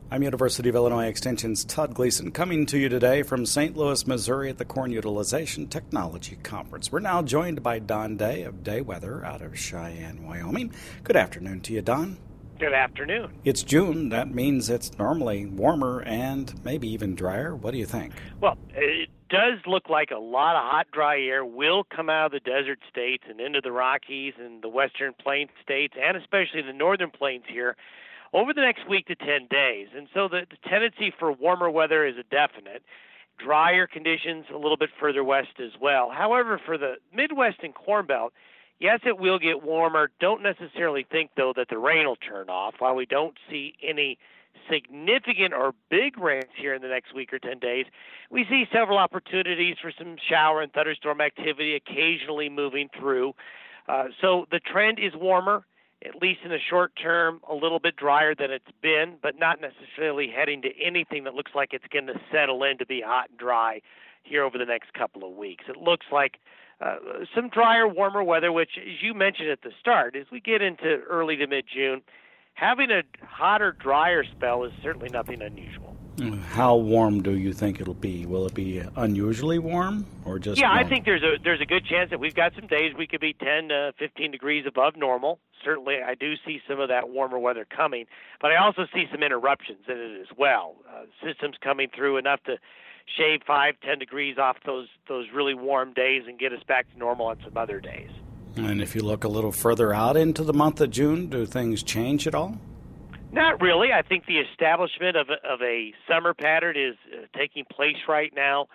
I'm University of Illinois Extension's Todd Gleason, coming to you today from St. Louis, Missouri at the Corn Utilization Technology Conference. We're now joined by Don Day of Day Weather out of Cheyenne, Wyoming. Good afternoon to you, Don. Good afternoon. It's June. That means it's normally warmer and maybe even drier. What do you think? Well, it does look like a lot of hot, dry air will come out of the desert states and into the Rockies and the western plains states, and especially the northern plains here, over the next week to 10 days. And so the tendency for warmer weather is a definite. Drier conditions a little bit further west as well. However, for the Midwest and Corn Belt, yes, it will get warmer. Don't necessarily think, though, that the rain will turn off. While we don't see any significant or big rains here in the next week or 10 days, we see several opportunities for some shower and thunderstorm activity occasionally moving through. So the trend is warmer, at least in the short term, a little bit drier than it's been, but not necessarily heading to anything that looks like it's going to settle in to be hot and dry here over the next couple of weeks. It looks like some drier, warmer weather, which, as you mentioned at the start, as we get into early to mid-June, having a hotter, drier spell is certainly nothing unusual. How warm do you think it'll be? Will it be unusually warm or just warm? I think there's a good chance that we've got some days we could be 10 to 15 degrees above normal. Certainly, I do see some of that warmer weather coming, but I also see some interruptions in it as well. Systems coming through enough to shave 5-10 degrees off those really warm days and get us back to normal on some other days. And if you look a little further out into the month of June, do things change at all? Not really. I think the establishment of a summer pattern is taking place right now,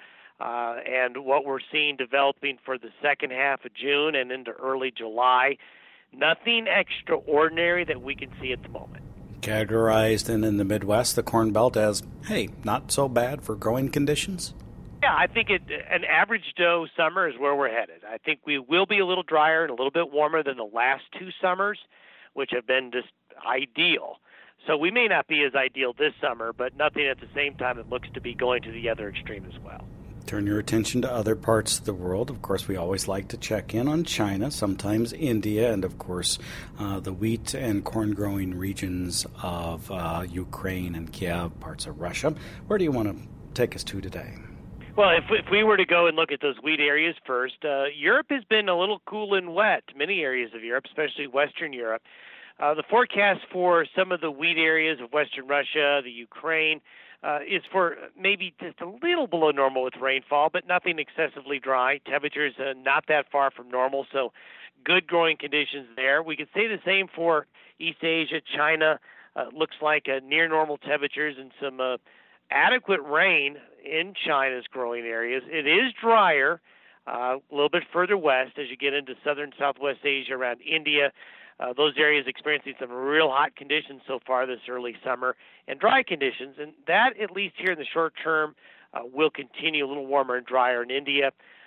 and what we're seeing developing for the second half of June and into early July, nothing extraordinary that we can see at the moment. Categorized in the Midwest, the Corn Belt, as, hey, not so bad for growing conditions? Yeah, I think an average Joe summer is where we're headed. I think we will be a little drier and a little bit warmer than the last two summers, which have been just ideal. So we may not be as ideal this summer, but nothing at the same time that looks to be going to the other extreme as well. Turn your attention to other parts of the world. Of course, we always like to check in on China, sometimes India, and, of course, the wheat and corn-growing regions of Ukraine and Kiev, parts of Russia. Where do you want to take us to today? Well, if we were to go and look at those wheat areas first, Europe has been a little cool and wet, many areas of Europe, especially Western Europe. The forecast for some of the wheat areas of Western Russia, the Ukraine, is for maybe just a little below normal with rainfall, but nothing excessively dry. Temperatures not that far from normal, so good growing conditions there. We could say the same for East Asia, China. Looks like near normal temperatures and some adequate rain in China's growing areas. It is drier a little bit further west as you get into southern Southwest Asia around India. Those areas experiencing some real hot conditions so far this early summer and dry conditions, and that, at least here in the short term, will continue a little warmer and drier in India.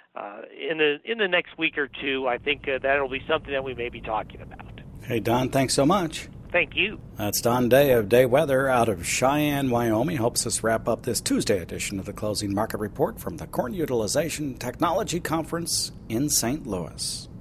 In the next week or two, I think that will be something that we may be talking about. Hey, Don, thanks so much. Thank you. That's Don Day of Day Weather out of Cheyenne, Wyoming. Helps us wrap up this Tuesday edition of the Closing Market Report from the Corn Utilization Technology Conference in St. Louis.